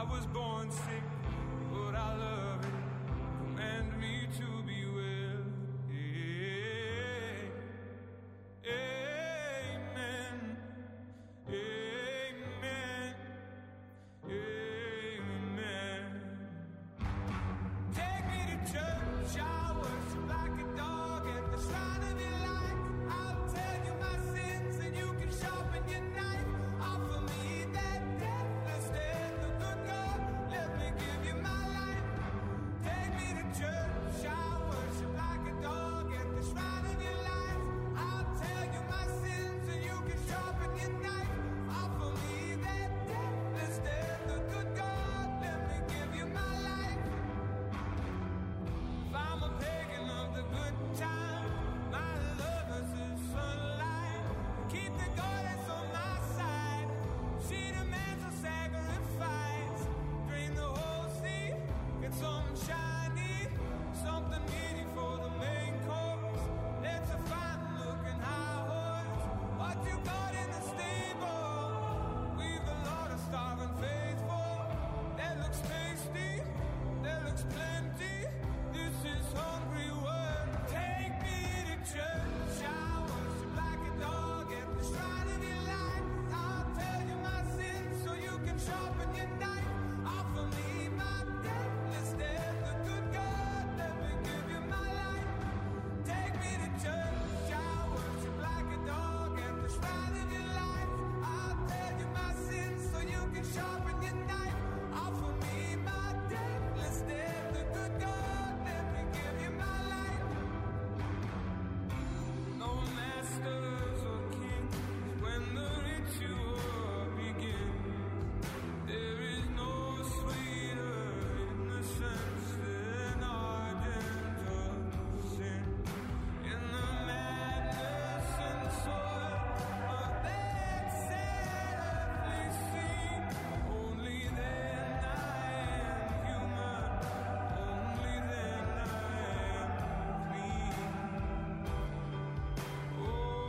was born sick, but I love it. Command me to be well. Amen. Amen. Amen. Take me to church, I worship like a dog at the shrine of your light. I'll tell you my sins and you can sharpen your knife. Offer me that deathless death, the good God, let me give you my life. Take me to church, I worship like a dog at the shrine of your life. I'll tell you my sins and you can sharpen your knife. Offer me that deathless death, the good God, let me give you my life. If I'm a pagan of the good time, my lover's the sunlight. Keep the goddess on my side. She demands a sacrifice. Drain the whole sea, get something shiny, something meaty for the main course. It's a fine looking high horse. What you got in the stable? We've a lot of starving faithful. That looks tasty, that looks plenty. This is hungry work. Take me to church, I worship like a dog at the shrine of your life. I'll tell you my sins so you can sharpen your knife. Offer me my deathless death, the good God, let me give you my life. Take me to church, I worship like a dog at the shrine of your life. I'll tell you my sins so you can sharpen your knife. Offer me my deathless death, the good God, let me give you my life. No masters or kings when the ritual begins. There is no sweeter innocence than ardent sin. In the madness and soil of that earthly scene, only then I am human, only then I am clean. Oh,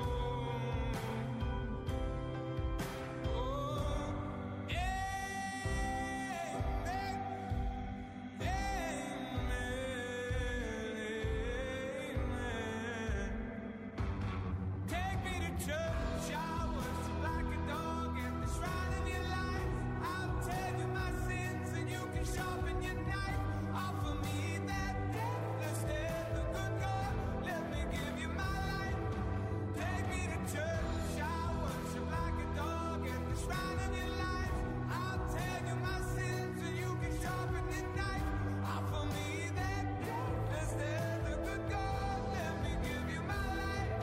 amen. Take me to church, I worship like a dog at the shrine of your life. I'll tell you my sins and you can sharpen your knife. Offer me that deathless death, the good God, let me give you my life. Take me to church, I worship like a dog at the shrine of your life. I'll tell you my sins and you can sharpen your knife. Offer me that deathless death, the good God, let me give you my life.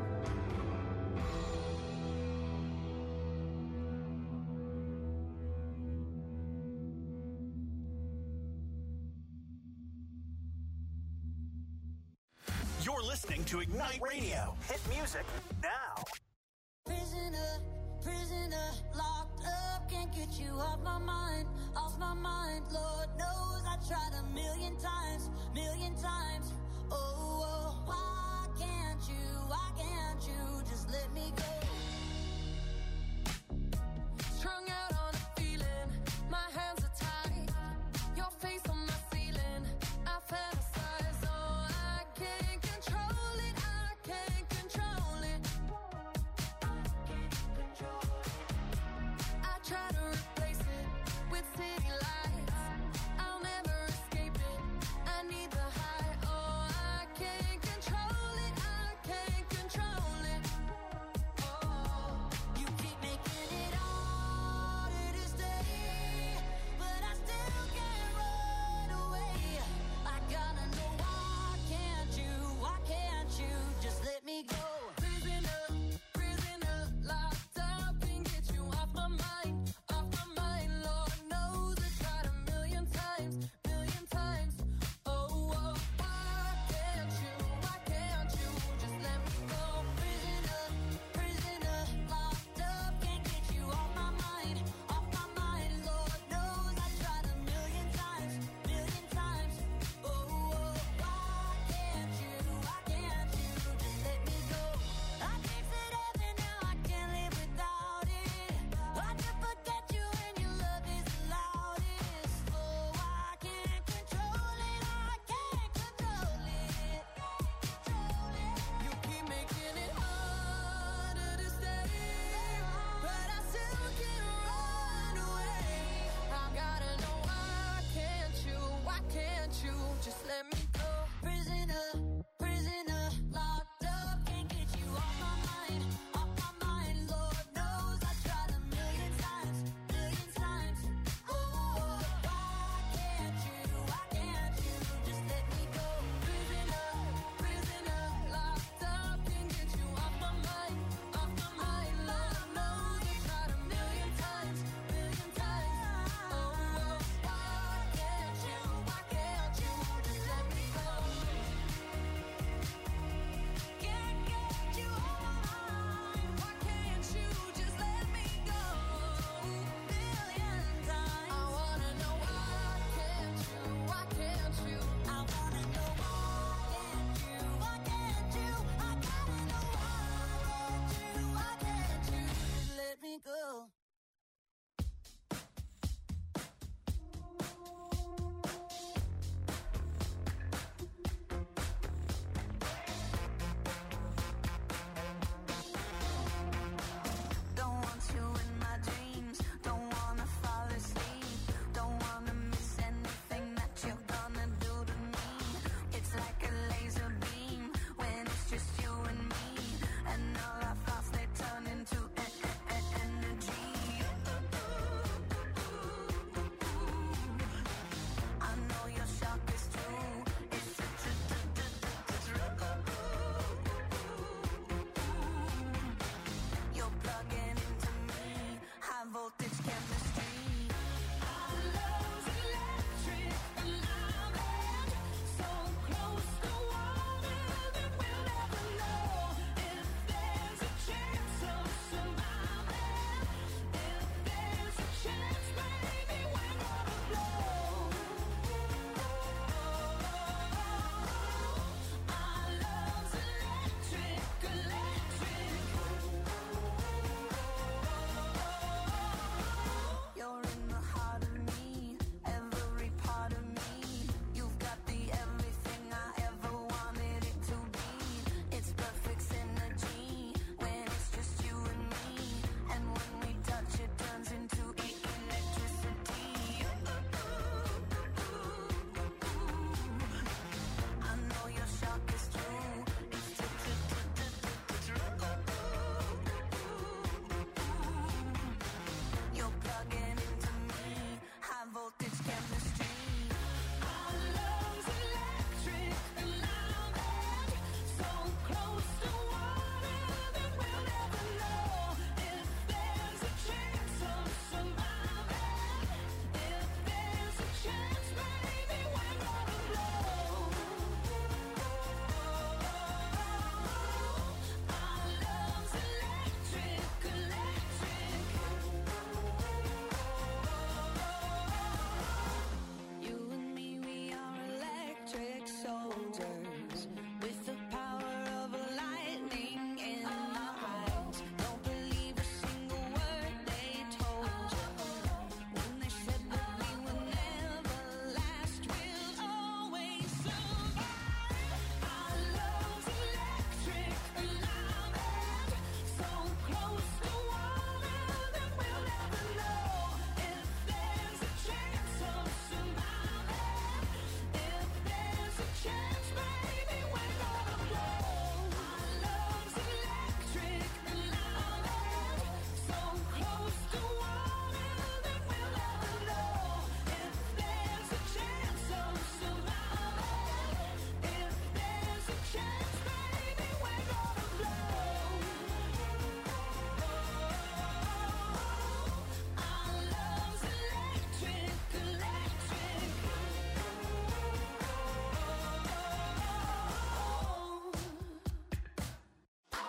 You're listening to Ignite Radio. Hit music now. Prisoner, prisoner, locked up, can't get you off my mind, off my mind. Lord knows I tried a million times, oh, oh, why can't you just let me go? Strung out on a feeling, my hands are tied, your face on my ceiling, I fantasize, oh, I can't control it, I can't control it. I try to replace it with city lights. I'll never escape it. I need the high. Oh, I can't control it. I can't control it. Oh,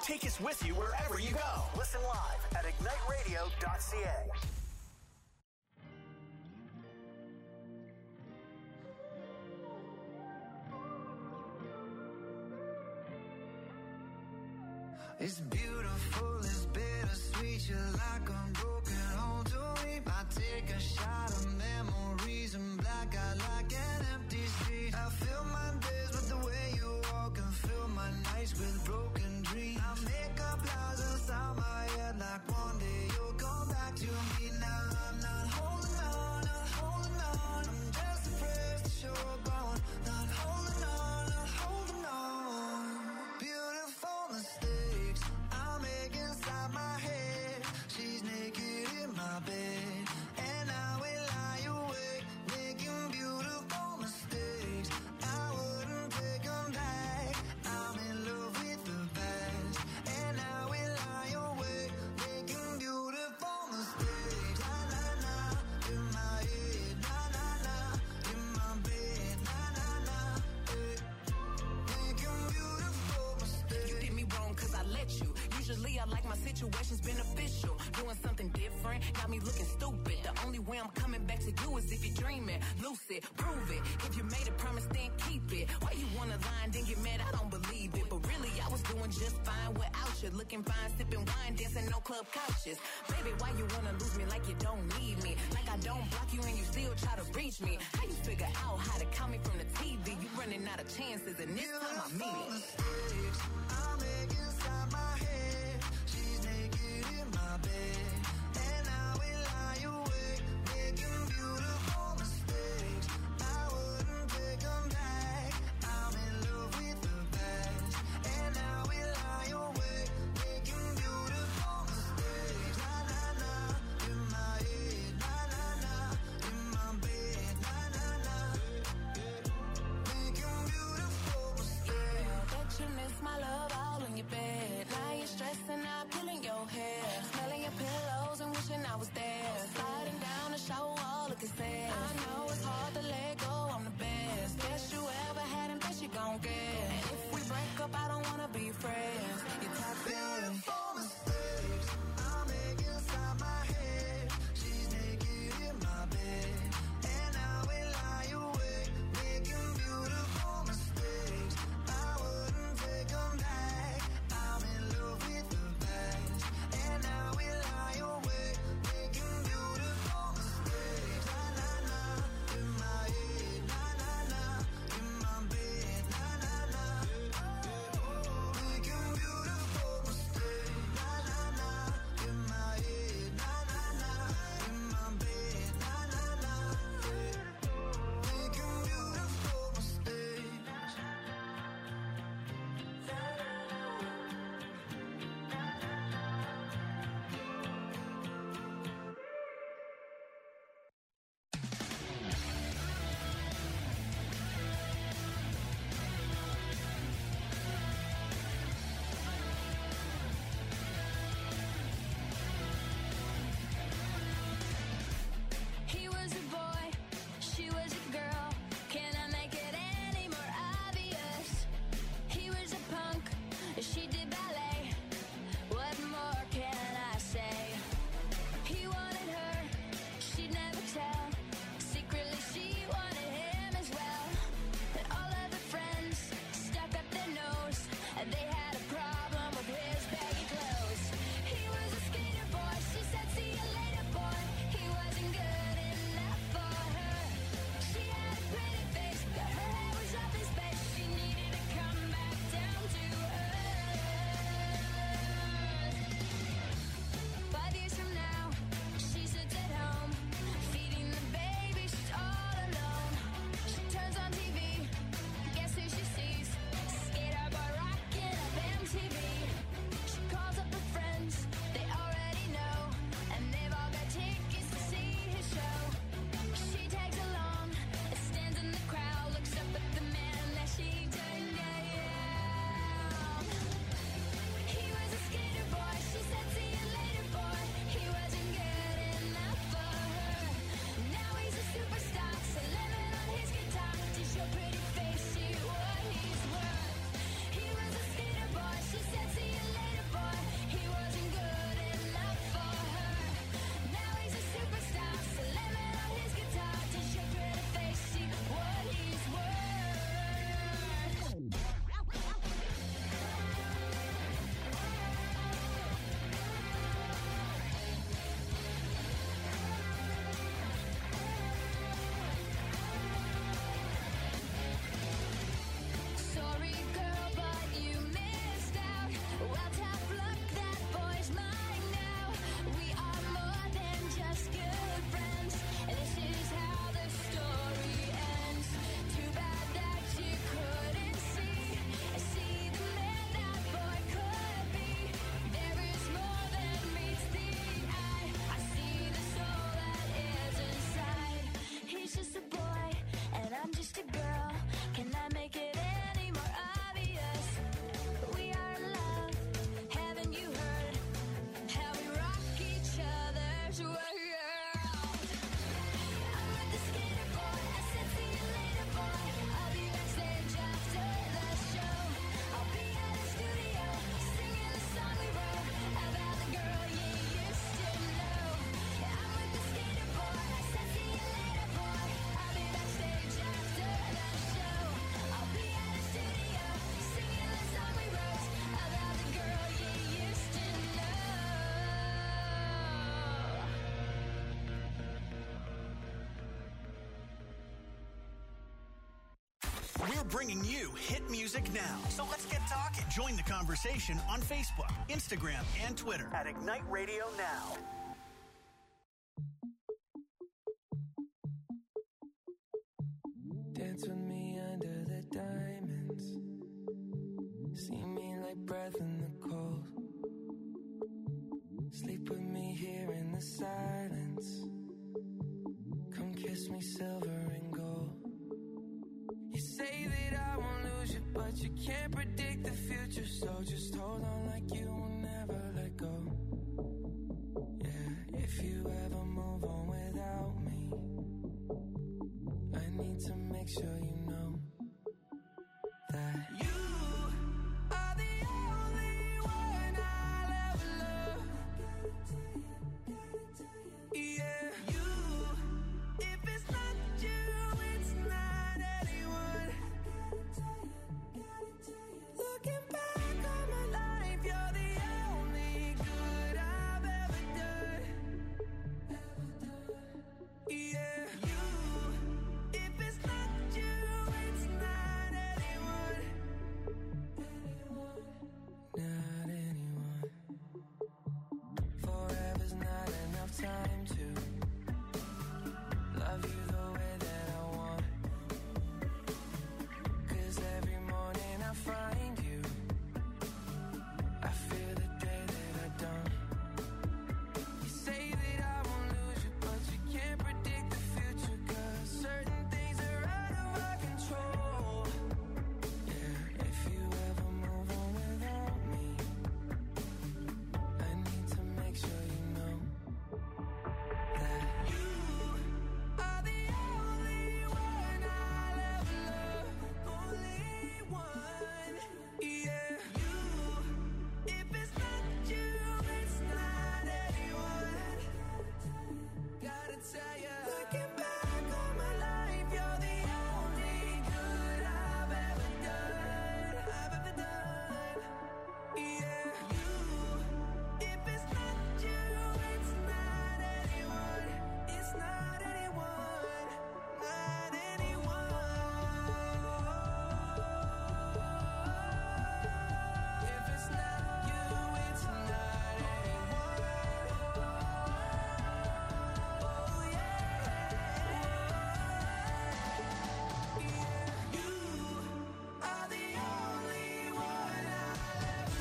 Take us with you wherever you go. Listen live at igniteradio.ca. It's beautiful, it's bittersweet. You're like a broken home to me. I take a shot of memories and black out like an empty street. I fill my days with the way you walk and fill my nights with broken dreams. I make up lies inside my head like one day you'll come back to me. Now I'm not holding on, not holding on. I'm just afraid to show up on. Not holding on, not holding on. Beautiful mistakes I make inside my head. She's naked in my bed, and I will lie awake, making beautiful mistakes. I wouldn't take them back. I'm in love with the past, and I will lie awake, making beautiful mistakes. Na na na, in my head. Na na na, in my bed. Na na na, making beautiful mistakes. You did me wrong cause I let you. Usually I like my situations beneficial. Doing something different, got me looking stupid. The only way I'm coming back to you is if you're dreaming. Lucid, prove it. If you made a promise, then keep it. Why you wanna lie and then get mad? I don't believe it. But really, I was doing just fine without you. Looking fine, sipping wine, dancing no club couches. Baby, why you wanna lose me like you don't need me? Like I don't block you and you still try to reach me. How you figure out how to call me from the TV? You running out of chances and this time I mean it. Mistakes I make inside my head. She's naked in my bed, and I will lie awake, making beautiful mistakes. I wouldn't take them back. I'm in love with the past, and I will lie awake, making beautiful mistakes. Na na na, in my head. Na na na, in my bed. Na na na, making beautiful mistakes. Bet you miss my love all in your bed. bringing you hit music now. So let's get talking. Join the conversation on Facebook, Instagram, and Twitter at Ignite Radio Now. Dance with me under the diamonds. See me like breath in the cold. Sleep with me here in the silence. Come kiss me silver and gold. You say that I won't lose you, but you can't predict the future. So just hold on like you will never let go. Yeah, if you ever move on without me, I need to make sure you know that you are the only one I'll ever love. Yeah, you. If it's not you, it's not anyone. Looking back on my life, you're the only good I've ever done. Yeah, you. If it's not you, it's not anyone. Not anyone. Forever's not enough time to love you the way that I want. 'Cause every morning I find you, I feel the day that I don't. You say that I won't lose you, but you can't predict the future. 'Cause certain things are out of our control. Yeah, if you ever move on without me, I need to make sure you know that you are the only one I'll ever love. Only one. Yeah, you. If it's not you, it's not anyone. Gotta tell ya, looking back on my life, you're the only good I've ever done. Yeah, you. If it's not you, it's not anyone. It's not anyone. Not anyone. If it's not you, it's not anyone. Oh yeah. Yeah, you are the only one I'll ever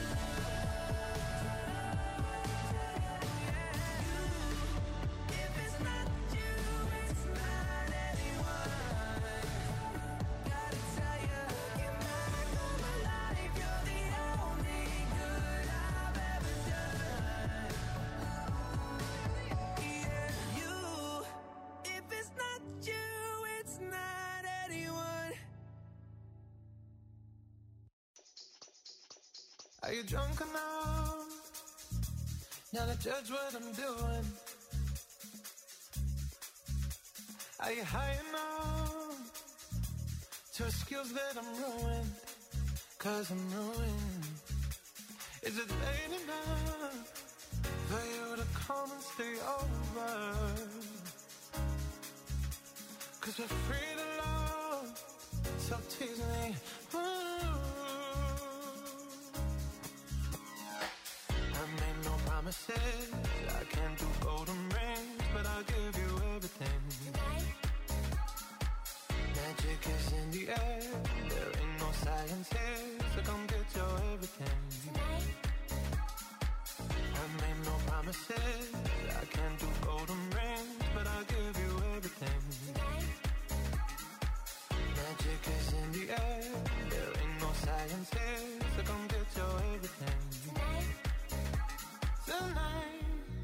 love. If it's not you, it's not anyone. Gotta tell ya, looking back on my life, you're the only good I've ever done. Yeah, you. If it's not you, it's not anyone. Are you drunk enough now to judge what I'm doing? Are you high enough to excuse that I'm ruined? 'Cause I'm ruined. Is it late enough for you to come and stay over? 'Cause we're free to love, so tease me. I made no promises, I can't do golden rings, but I'll give you everything. Magic is in the air, there ain't no science here, so come get your everything. I made no promises, I can't do golden rings, but I'll give you everything. Magic is in the air, there ain't no science here, so come get your everything. Tonight.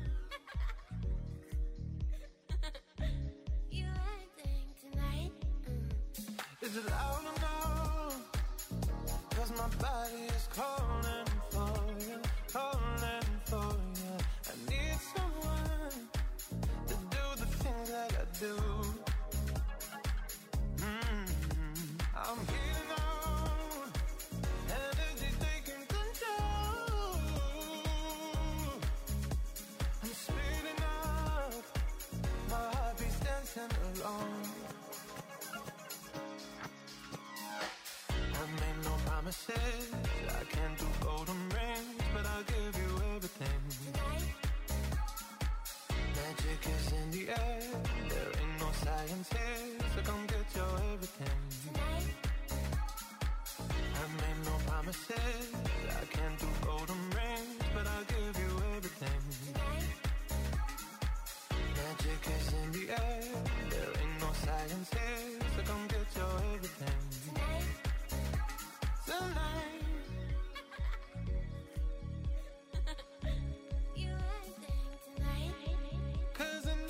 You acting tonight? Is it loud enough? 'Cause my body is calling for you, calling for you. I need someone to do the things that I do. I'm heating on, energy taking control. I'm speeding up, my heart beats dancing along. promises. I can't do golden rings, but I'll give you everything. Magic is in the air. There ain't no science here, so come get your everything. I made no promises. I can't do golden rings, but I'll give you everything. Magic is in the air. There ain't no science here, so come get your everything. Tonight. You everything tonight. 'Cause I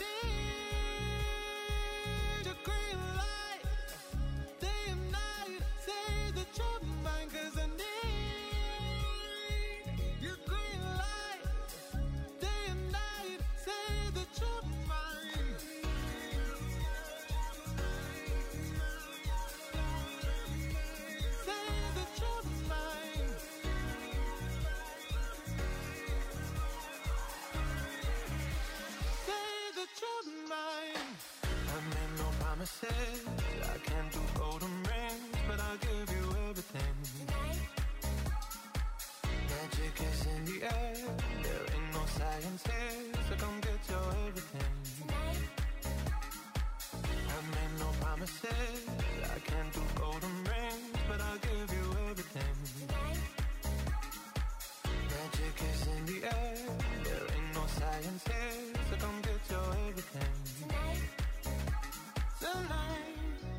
need your green light, day and night. Say that you're mine. 'Cause I need your green light, day and night. Say that you're mine. Say that you're mine. Say that you're mine. I made no promises. I can't do golden rings, but I'll give you everything. Magic is in the air. There ain't no science here, so come get your everything. I made no promises. I can't do golden rings, but I'll give you everything. Magic is in the air. There ain't no science here, so come get your everything. Tonight.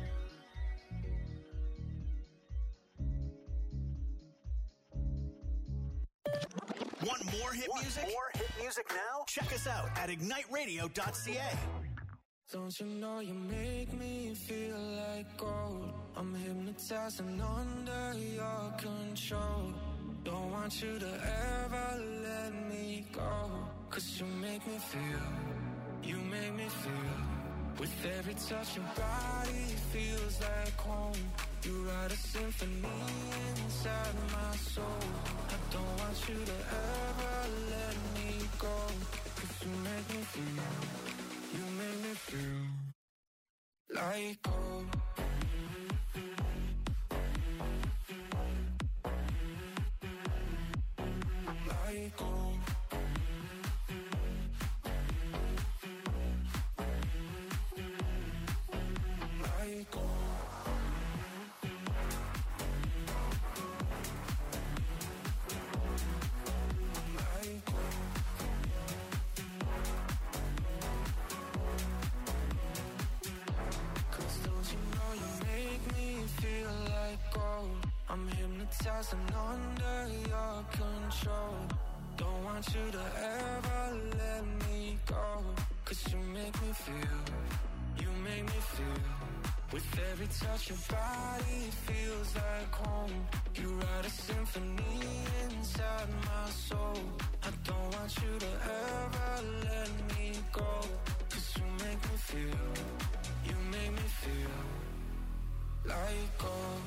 Want more hit music? More hit music now? Check us out at igniteradio.ca. Don't you know you make me feel like gold? I'm hypnotized and under your control. Don't want you to ever let me go. 'Cause you make me feel, you make me feel. With every touch your body feels like home. You write a symphony inside my soul. I don't want you to ever let me go. 'Cause you make me feel, you make me feel like gold. Like gold. Like gold. Like gold. 'Cause don't you know you make me feel like gold? I'm hypnotized and under your control. Don't want you to ever let me go. 'Cause you make me feel, you make me feel. With every touch your body feels like home. You write a symphony inside my soul. I don't want you to ever let me go. 'Cause you make me feel, you make me feel like gold.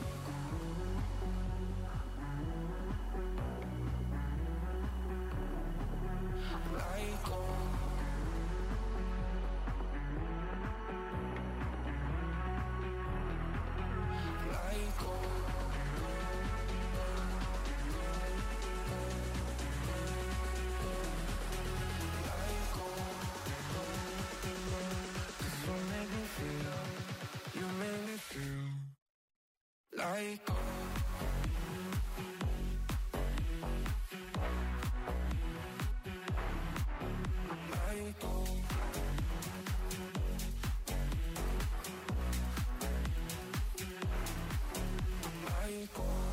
Like gold. Like gold. Like gold. 'Cause you make me feel, you make me feel like gold. Like gold. Like gold.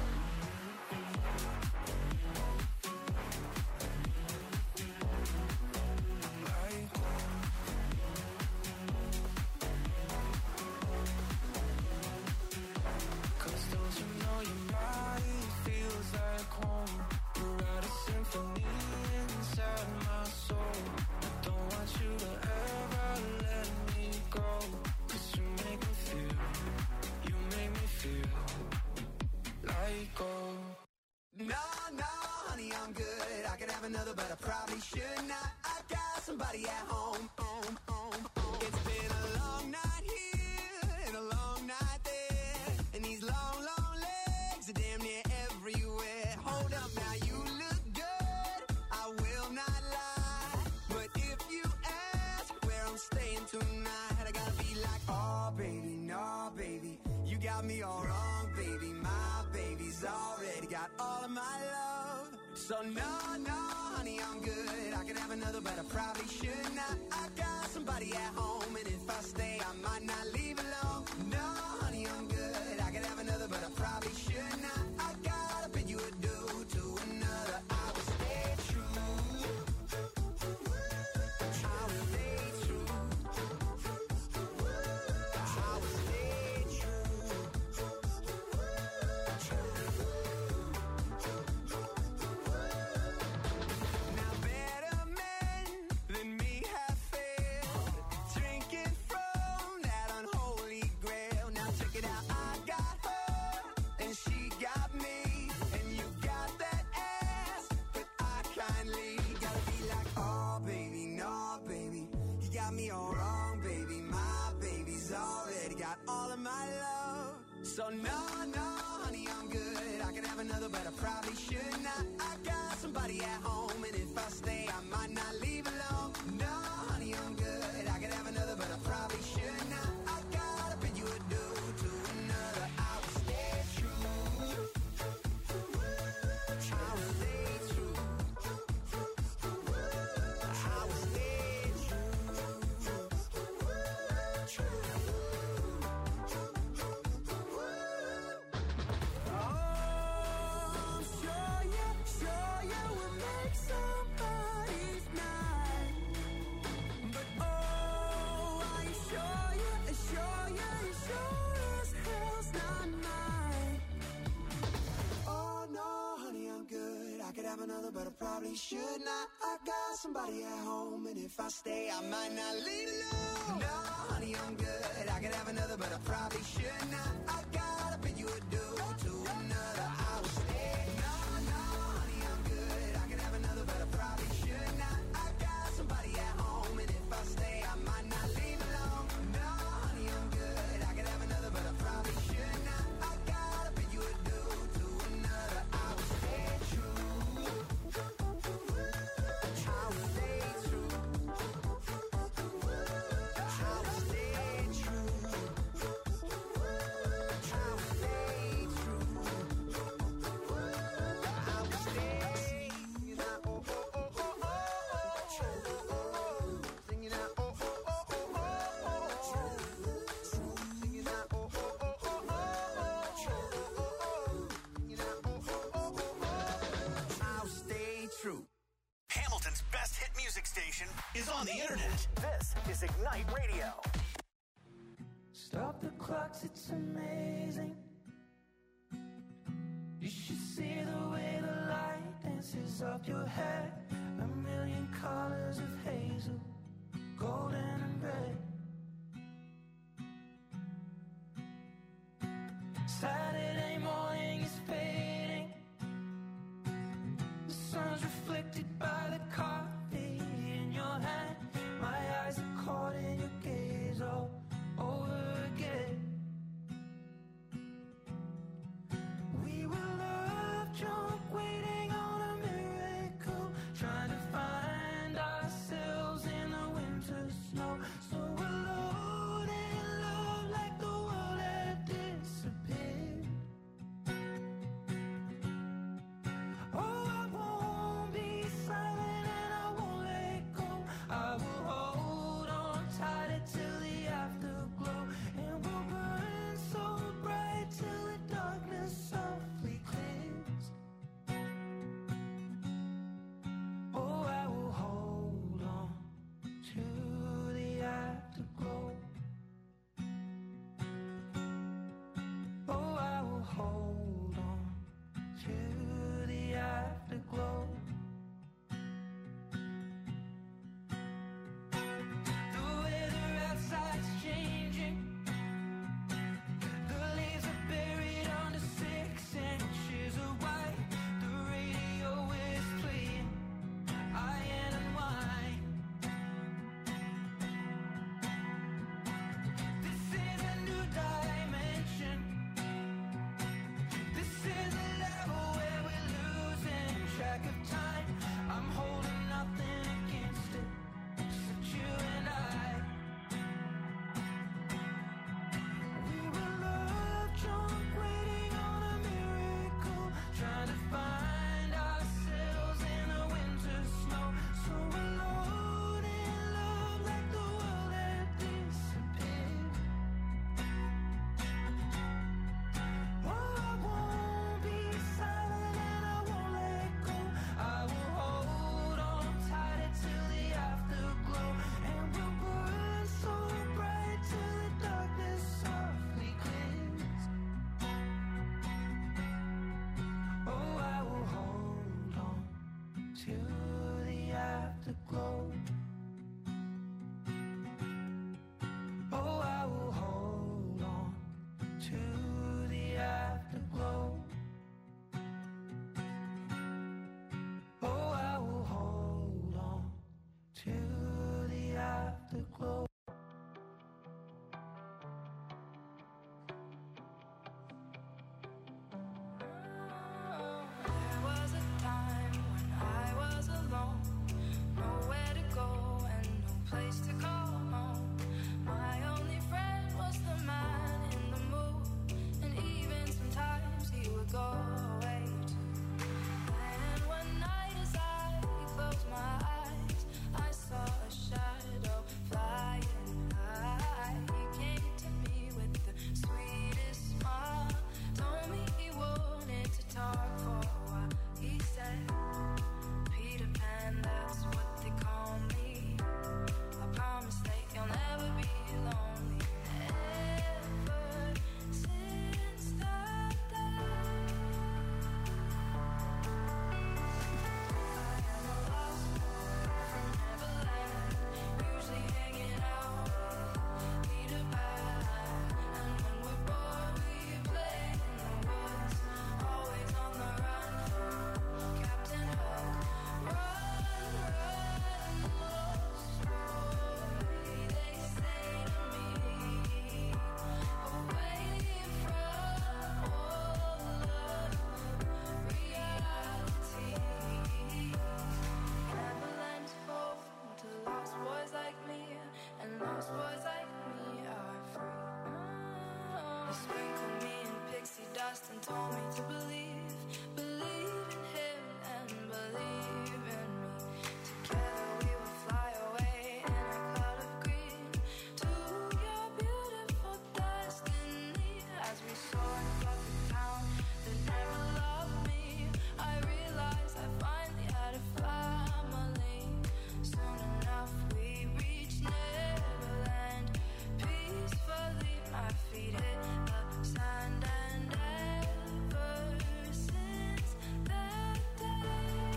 Like gold. 'Cause don't you know your body feels like home? You write a symphony inside my soul. I don't want you to ever let me go. 'Cause you make me feel, you make me feel like gold. No, no, honey, I'm good. I could have another, but I probably should not. I got somebody at home. It's been a long night here and a long night there, and these long, long legs are damn near So no, honey, I'm good. I could have another, but I probably should not. I got somebody at home, and if I stay, I might not leave alone. No, honey, I'm good. I could have another, but I probably should not. I gotta bid you adieu to another. I will stay true. I will stay true. I will stay true. Now better men than me have failed, drinking from that unholy grail. Now check it out, I got her and she got me, and you got that ass, but I kindly gotta be like, oh baby, no baby, you got me all wrong, baby. My baby's already got all of my love. So no, honey, I'm good. I could have another, but I probably should not. I got somebody at home, and if I stay, I might not leave alone. No, honey, I'm good. I could have another, but I probably should not. I gotta bid you adieu to another. I will stay true. I will stay true. I will stay true. Oh, sure you will make somebody's night. But oh, are you sure you sure as hell's not mine. Oh no, honey, I'm good. I could have another, but I probably should not. I got somebody at home, and if I stay, I might not leave alone. No, honey, I'm good. I could have another, but I probably should not. I gotta bid you adieu to another. I will stay. No, honey, I'm good. I could have another, but I probably should not. I got somebody at home, and if I stay, I might not leave alone. No, honey, I'm good. I could have another, but I probably should not. I gotta bid you adieu to another. I will stay true. I will stay true. I will stay true. I will stay true. I will stay. Singing out, oh, oh, oh, oh, oh. Singing out, oh, oh, oh, oh, oh. Singing out, oh, oh, oh, oh, oh. Singing out, oh, oh, oh, oh. I'll stay true. Hamilton's best hit music station is on the internet. This is Ignite Radio. Stop the clocks, it's amazing. You should see the way the light dances up your hair. A million colors of hazel, golden and red. Saturday morning is fading. The sun's reflected by the coffee in your hand. My eyes are caught in your gaze all over again. We were love drunk, waiting on a miracle, trying to find ourselves in the winter snow. So alone in love, like the world had disappeared. to the afterglow. Oh, I will hold on to the afterglow. Oh, I will hold on to the afterglow. There was a time when I was alone, nowhere to go and no place to call home. My only friend was the man in the mood, and even sometimes he would go away too. And one night as I closed my eyes, I saw a shadow flying high. He came to me with the sweetest smile, told me he wanted to talk for a while. He said, Peter Pan, that's what they call me. I promise that you'll never be lonely. Ever since that day, I am a lost boy from Neverland, usually hanging out with Peter Pan. And when we're bored, we play in the woods, always on the run from Captain Hook. Run, lost boy, they say to me, away from all of reality. Neverland is home to lost boys like me, and lost boys like me are free. He sprinkled me in pixie dust and told me to believe in him and believe in me. Together we will fly away in a cloud of green to your beautiful destiny. As we soar above the town that never loved me, I realized I finally had a family. Soon enough we reached Neverland. Peacefully my feet hit the sand, and ever since that day,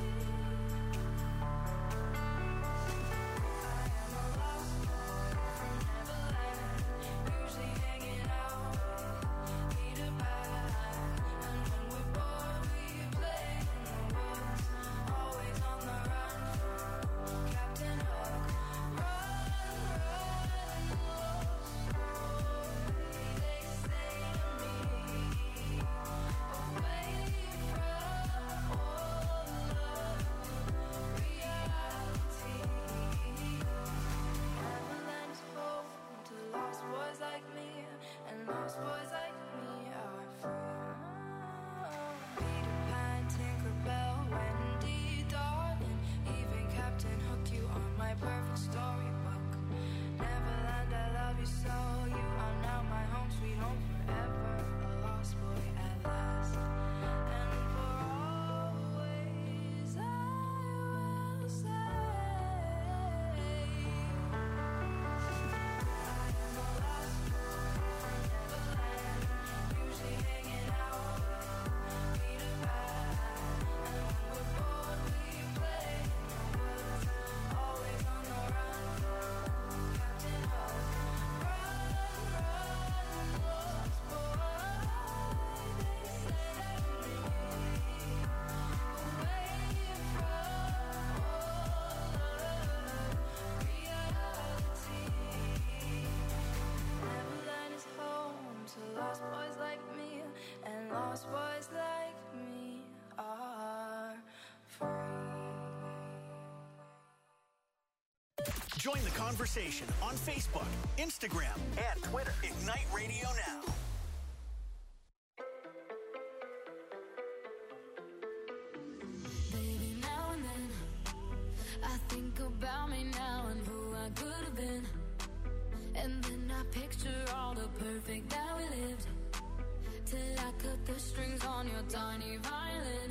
I am a lost boy from Neverland, usually hanging out with Peter Pan. And when we're bored, we play in the woods, always on the run from Captain Hook. Run, lost boy, they say to me, away from all of reality. Neverland is home to lost boys like me, and lost boys like me are free. Peter Pan, Tinkerbell, Wendy, darling, even Captain Hook, you are my perfect storybook. Neverland, I love you so, you are now my home, sweet home forever. A lost boy at last, and for always I will say, I am a lost boy from Neverland, usually hanging out with Peter Pan. And when we're bored, we play in the woods, always on the run from Captain Hook. Run, lost boy, they say to me, away from all of reality. Neverland is home to lost boys like me, and lost boys like me are free. Join the conversation on Facebook, Instagram, and Twitter. Ignite Radio Now. Baby, now and then I think about me now and who I could have been. And then I picture all the perfect that we lived, till I cut the strings on your tiny violin.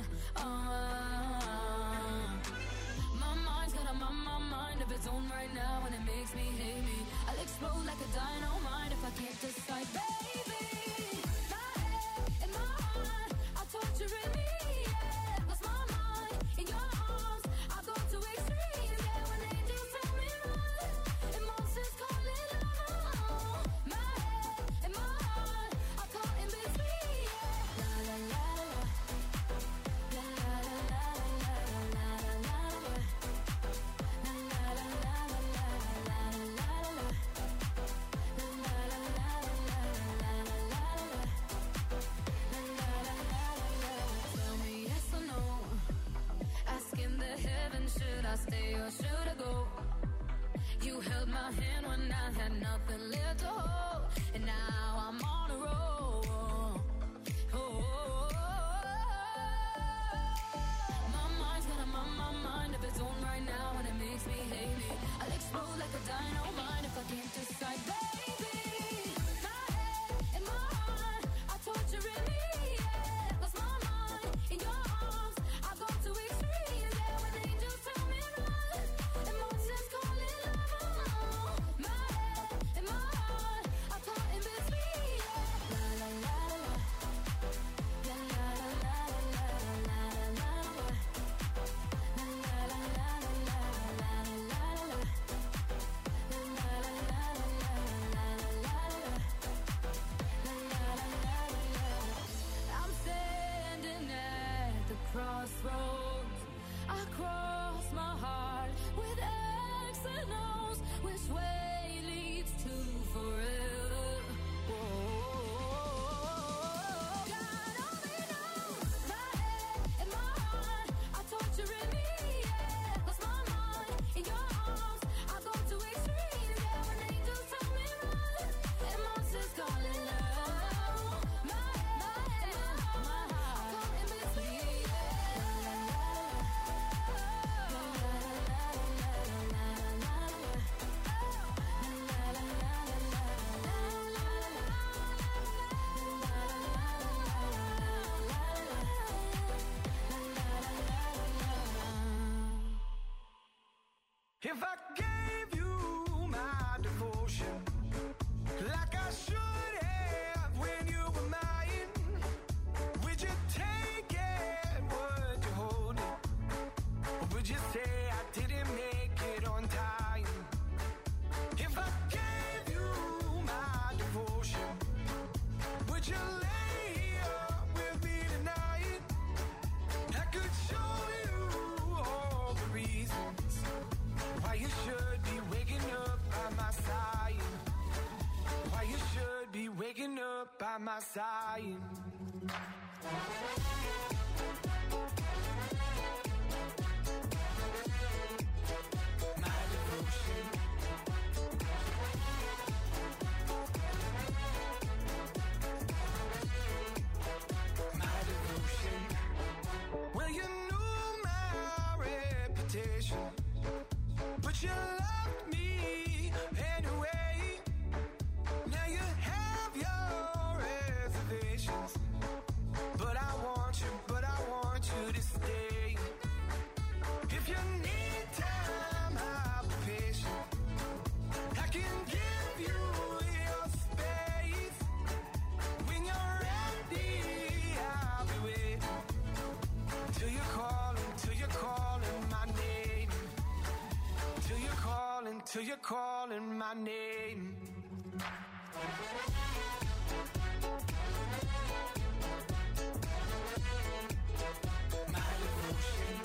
My mind's got a mind of its own right now, and it makes me hate me. I'll explode like a dynamite if I can't decide, baby. My head and my heart are torturing me, yeah. Lost my mind in your arms, I stay or should I go? You held my hand when I had nothing left to hold, and now I'm on a roll. My mind's got a my mind of its own right now, and it makes me hate me. I'll explode like a dynamite if I can't decide, baby. My head and my heart are torturing me. Yeah, lost my mind in your arms. I go to extremes. Yeah, when angels tell me run, emotions calling love. My head and my heart are caught in between. Yeah, la la la la, la la la la la la la la. I'm standing at the crossroads. I cross my heart with X and O's. Which way leads to forever? God only knows. My head and my heart are torturing me. Yeah, lost my mind in your arms. I go to extremes. Yeah, when angels tell me run, and monsters calling love. My head and my heart are caught in between. If I gave you my devotion, like I should have when you were mine, would you take it? Would you hold it? Or would you say I didn't make it on time? If I gave you my devotion, would you lay up with me tonight? I could show you all the reasons why you should be waking up by my side. Why you should be waking up by my side. My devotion. My devotion. Well, you knew my reputation, but you loved me anyway. Now you have your reservations, but I want you to stay. If you need time, I'll be patient. I can give you your space. When you're ready, I'll be waiting. Till you're calling my name. Till you're calling my name. My devotion.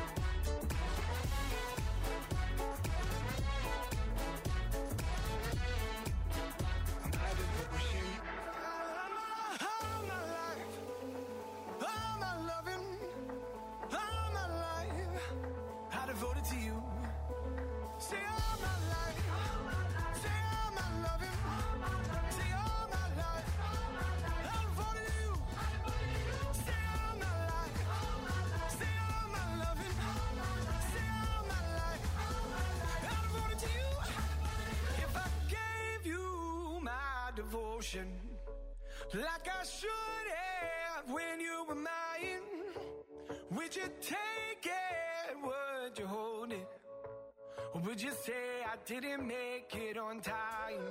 My devotion. All my life, all my loving, all my life, I devoted to you. Say all my life, say all my loving, say all my life, I devoted to you. Say all my life, say all my loving, say all my life, I devoted to you. If I gave you my devotion, like I should have when you were mine, would you take it? Would you hold it? Or would you say I didn't make it on time?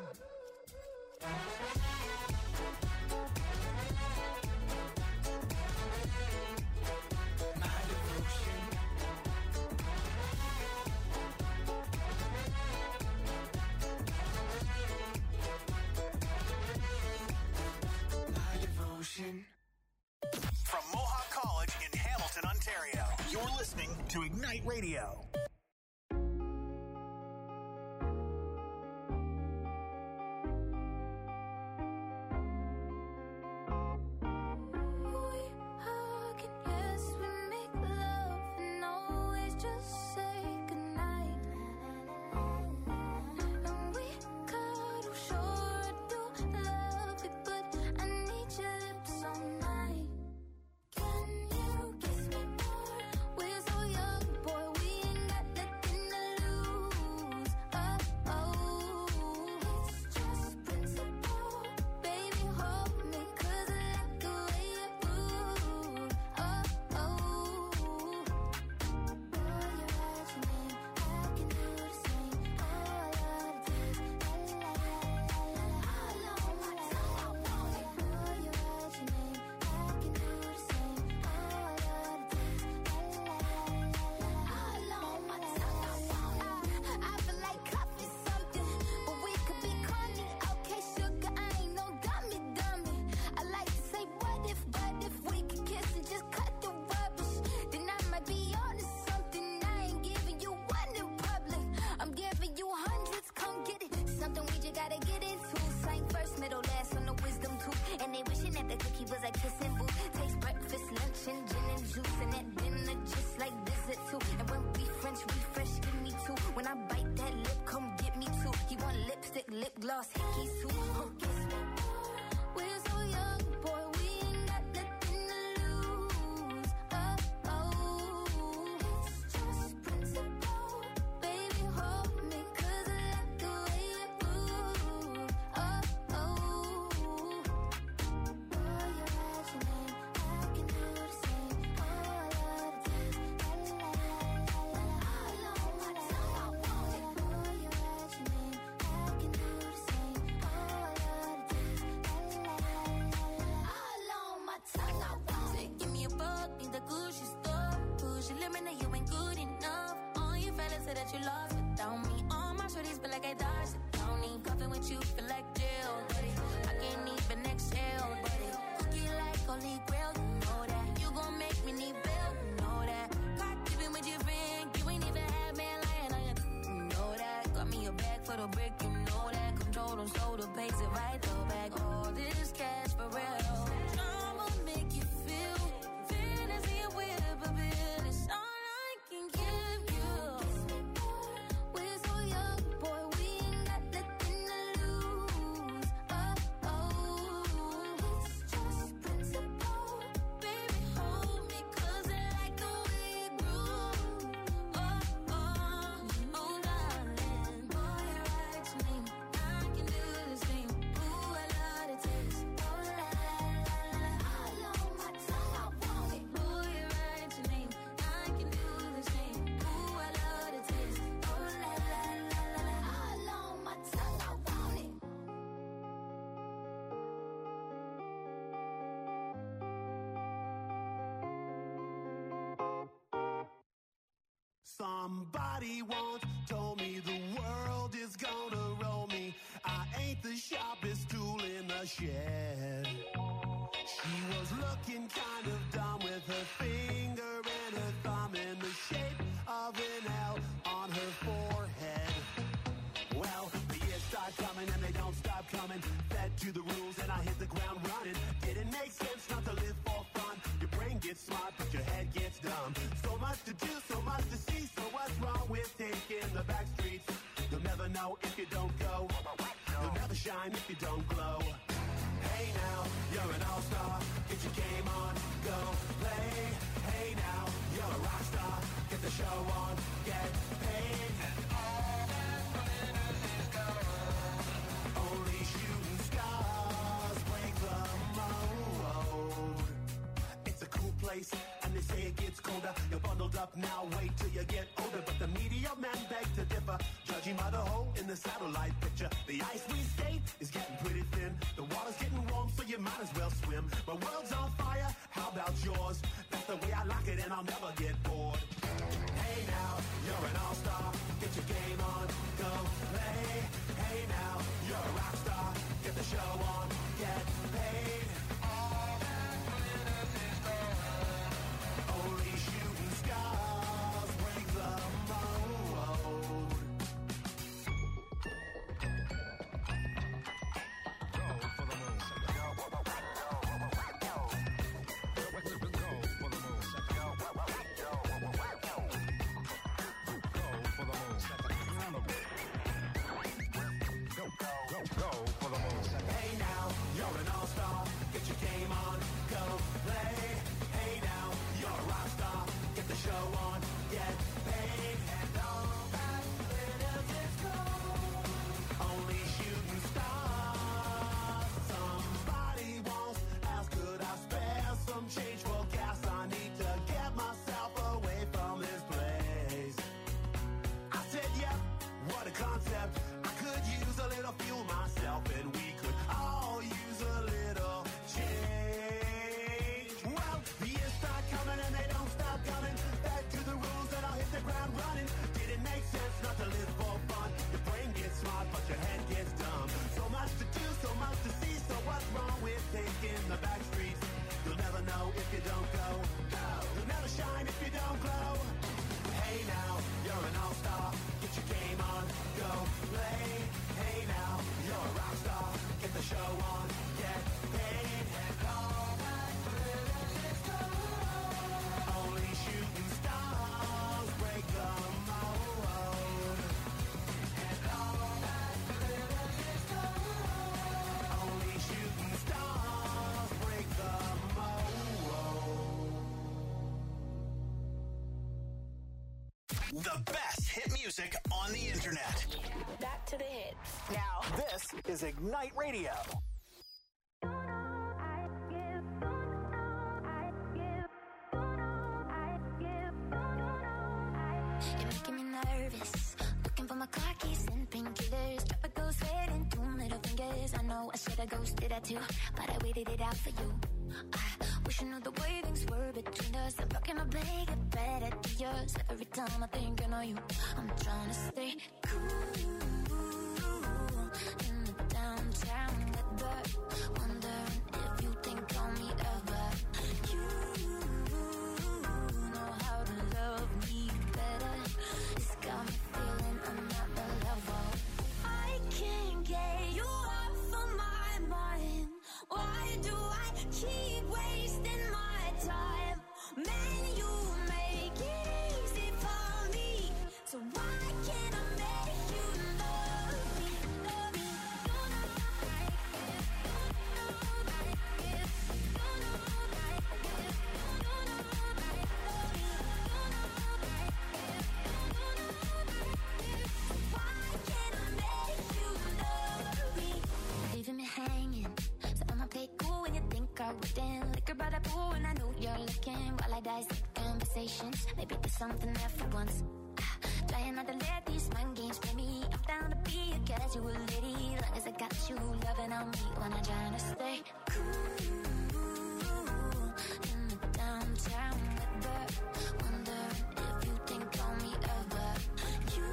My devotion. My devotion. From Mohawk College in Hamilton, Ontario, you're listening to Ignite Radio. We hug and yes, we make love and always just say goodnight. lipstick, lip gloss, hickey suit. Oh, kiss me. We're so young, boy, we ain't got nothing to lose. Oh, oh, it's just principle. Baby, hold me, 'cause I like the way you move. Oh, oh. Boy, you write your name, I can do the same. Oh, I love the taste. La, la, la, la, la, la. All on my tongue, I want it. Boy, you write your name, I can do the same. Oh, I love the taste. La, la, la, la, la, la. All on my tongue, I want it. Give me a fuck, need the Gucci store. Push your limit, now you ain't good enough. All your fellas say that you lost without me. All my shorties feel like I dodged the county. Cuffing with you feel like jail, buddy. I can't even exhale, buddy. Cookie like holy grail, you know that. You gon' make me need bail, you know that. Caught dipping with your friend, you ain't even had man lying on you, you know that. Got me a bag for the brick, you know that. Control them, slow the pace, it right though back. All this cash for real. I'ma make you feel fantasy and whip a bit. It's all I can give you. We're so young, boy, we ain't got nothing to lose. Oh, oh, it's just principle. Baby, hold me, 'cause I like the way you groove. Oh, oh, oh, darling. Boy, you write your name, I can do the same. Ooh, I love the taste. Oh, la, la, la, la, la. All on my tongue, I want it. Boy, you write your name, I can do the same. Ooh, I love the taste. Oh, la, la, la, la, la. All on my tongue, I want it. Somebody once told me the world is gonna roll me. I ain't the sharpest tool in the shed. She was looking kind of dumb with her finger and her thumb in the shape of an L on her forehead. Well, the years start coming and they don't stop coming. Fed to the rules and I hit the ground running. Didn't make sense not to live for fun. Your brain gets smart but your head gets dumb. So much to do, so much to see. So what's wrong with taking the back streets? You'll never know if you don't go. You'll never shine if you don't glow. Hey now, you're an all-star. Get your game on, go play. Hey now, you're a rock star. Get the show on, get paid. And all that glitters is gold. Only shooting stars break the mold. It's a cool place, and they say it gets colder. You're bundled up now, wait till you get older. But the media men beg to differ, judging by the hole in the satellite picture. The ice we skate is getting pretty thin. The water's getting warm, so you might as well swim. My world's on fire, how about yours? That's the way I like it, and I'll never get bored. Hey now, you're an all-star. Get your game on, go play. Hey now, you're a rock star. Get the show on, get paid. All that glitters is gold. Only shooting stars break the mold. Hey now, you're an all-star. Get your game on, go play. Hey now, you're a rock star. Get the show on, get paid. And all that glitters is gold. Only shooting stars. Somebody once asked, could I spare some change for gas? I need to get myself away from this place. I said, yep, what a concept. I could use a little fuel myself, and we could all use a little change. Well, the years start coming and they don't stop coming. Back to the rules and I'll hit the ground running. Didn't make sense not to live for fun. Your brain gets smart, but your head gets dumb. So much to do, so much to see. So what's wrong with taking the back streets? You'll never know if you don't go. You'll never shine if you don't glow. Hey now, you're an all-star. Get your game on, go play. Hey now, you're a rock star. Get the show on, get paid. And all that glitters is gold. Only shooting stars break the mold. The best hit music on the internet. Back to the hits. Now, this is Ignite Radio. You're making me nervous. Looking for my car keys and painkillers. Drop a ghost head and 2 middle fingers. I know I should have ghosted that too, but I waited it out for you. I wish I knew the way things were between us. I'm talking to beg it better to yours. Every time I think I know you, I'm trying to stay cool in the downtown weather. Wondering if you think on me ever. You know how to love me better. It's got me feeling I'm not the level. I can't get you off of my mind. Why do I keep wasting my time? Man, you make it easy for me. So why can't I make you love me? Love me. Don't know like it. Don't know like it. Don't know like it. Don't know like it. Love me. Don't know like it. Don't know like it. Why can't I make you love me? Leaving me hanging. So I'ma play cool when you think I wouldn't. Liquor by the pool and I know you're looking. While I dissect conversations, maybe there's something there for once. Trying not to let these mind games play me. I'm down to be a casual lady. Long as I got you loving on me when I'm trying to stay cool in the downtown weather. Wondering if you think on me ever. You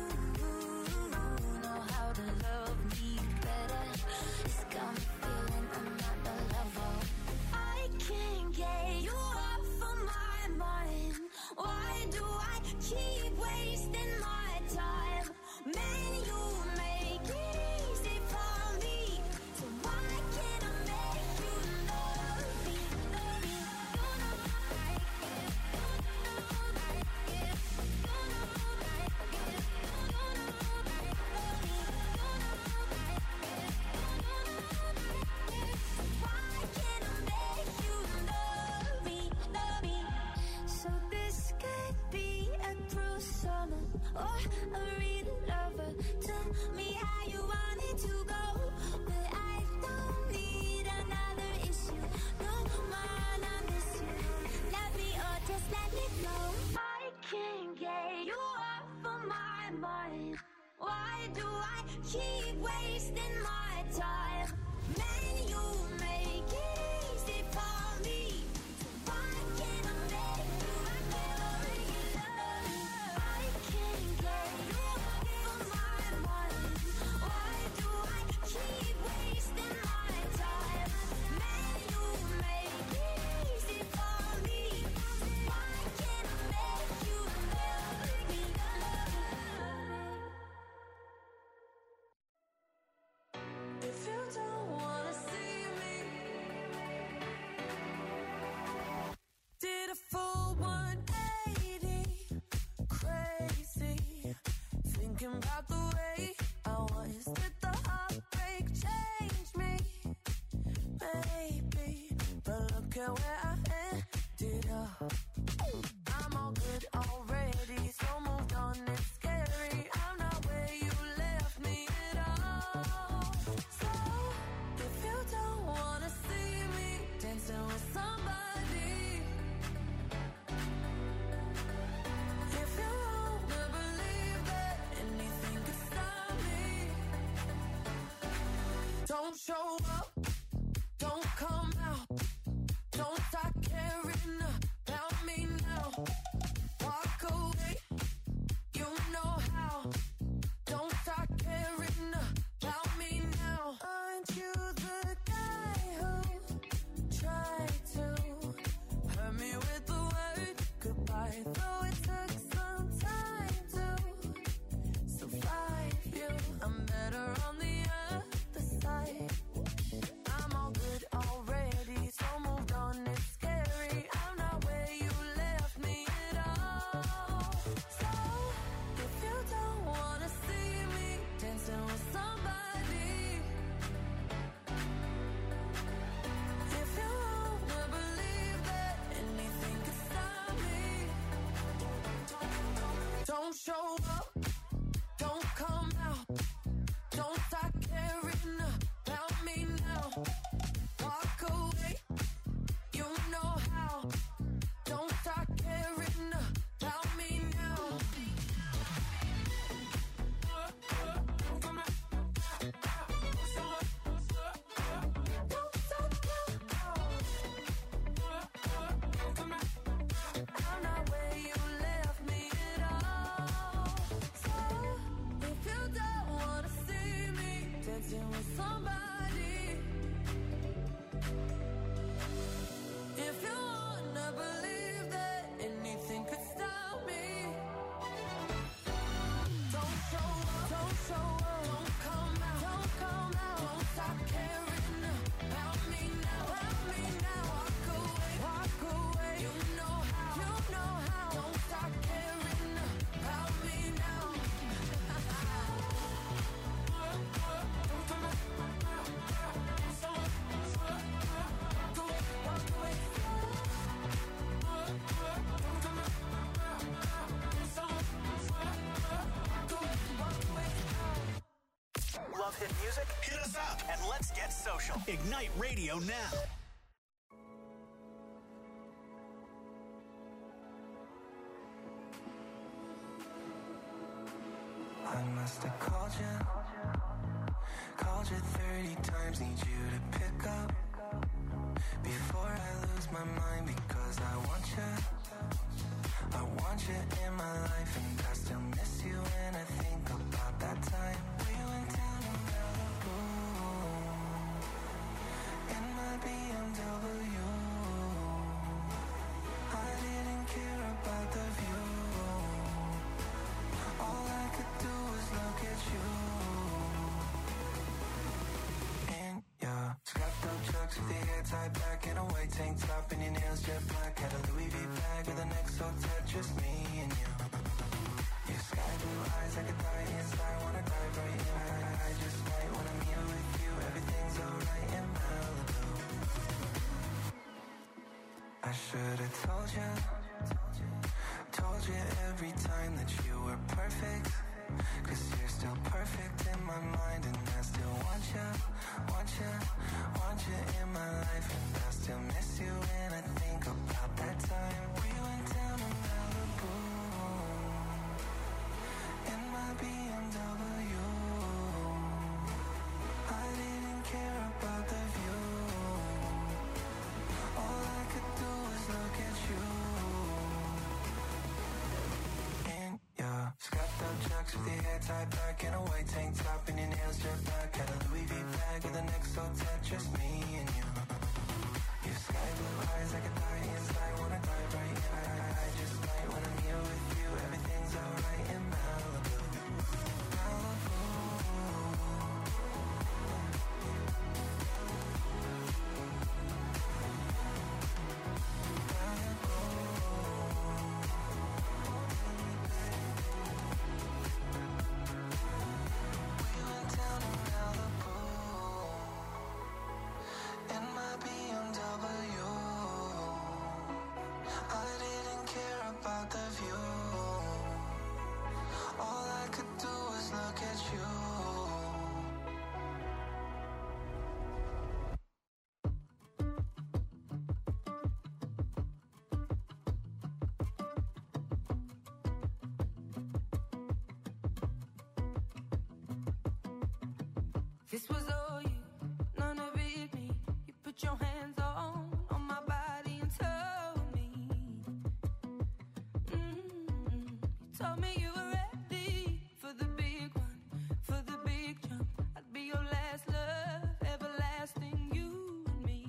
know how to love me better. It's got me feeling I'm not the level. I can't get you off of my mind. Why do I keep wasting my time? Man, you make it easy for me. So why can't I make you love me? Love me. Don't know like it. Don't know like it. Don't know like it. Don't know like it. Love me. Don't know like it. Don't know like it. Why can't I make you love me? Love me. So this could be a cruel summer or a real lover. Tell me how you want it to go, but I don't need another issue. No man, I miss you. Love me or just let me go. I can't get you off of my mind. Why do I keep wasting my time? Man, you make it easy for me. So why can't I make you love me? I can't get you off of my mind. Why do I keep wasting my time? Man, you make it easy for me. So why can't I make you love me? If you don't wanna see me, did a full 180, crazy, thinking about the way I was. Did the heartbreak change me? Maybe, but look at where I ended up. I'm all good already, so moved on, it's scary. I'm not where you left me at all. So, if you don't wanna see me dancing with somebody, if you wanna believe that anything could stop me, don't show up, don't come out, don't start caring about me now. Walk away, you know how. Don't start caring about me now. Aren't you the guy who tried to hurt me with the word goodbye? Though it took some time to survive you, I'm better on the other side. I'm all good already. somebody. If you wanna believe that anything could stop me, don't show up, don't show up, don't come out, don't come out, don't stop caring about me now, walk away, you know how, don't stop caring about me now. Love hit music? Hit us up and let's get social. Ignite Radio now. I must have called you 30 times, need you to pick up before I lose my mind, because I want you in my life, and I still miss you when I think about that time we went down to Malibu in my BMW. I didn't care about the view. All I could do was look at you. In your scrapped up chucks with your hair tied back in a white tank top and your nails jet black. Had a Louis V bag with an XO tat, just me and you. Your sky blue eyes, I could die inside, wanna dive right in. I just might when I'm here with you. Everything's alright in Malibu. I should've told you every time that you were perfect, 'cause you're still perfect in my mind, and I still want you in my life, and I still miss you when I think about that time we went down to Malibu in my BMW. I didn't care about the view. All I could do was look at you. Yeah, scrapped up chucks with your hair tied back in a white tank top and your nails jet black. Had a Louis V bag with an XO tat, just me and you. Your sky blue eyes, I could die inside, wanna dive right in. I just might when I'm here with you. Everything's alright in Malibu. This was all you, none of it me. You put your hands on my body and told me. You told me you were ready for the big one, for the big jump. I'd be your last love, everlasting, you and me.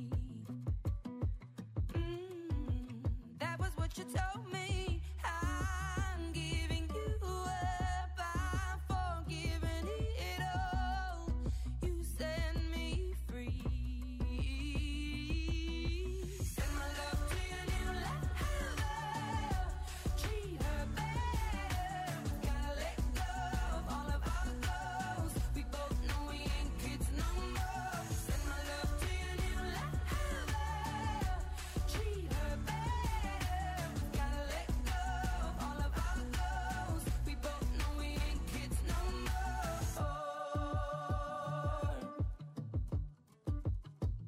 That was what you told me. I'm giving you up, I'm forgiving it all. You set me free. Send my love to your new lover. Treat her better. Gotta let go of all of our goals. We both know we ain't kids no more. Send my love to your new lover. Treat her better. Gotta let go of all of our goals. We both know we ain't kids no more.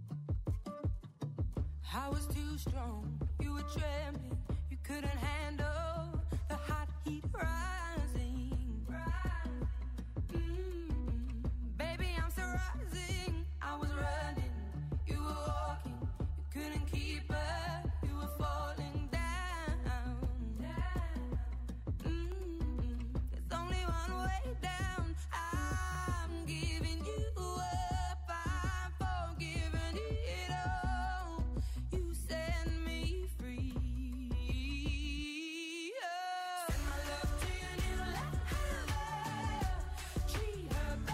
I was too strong, you were trembling, you couldn't handle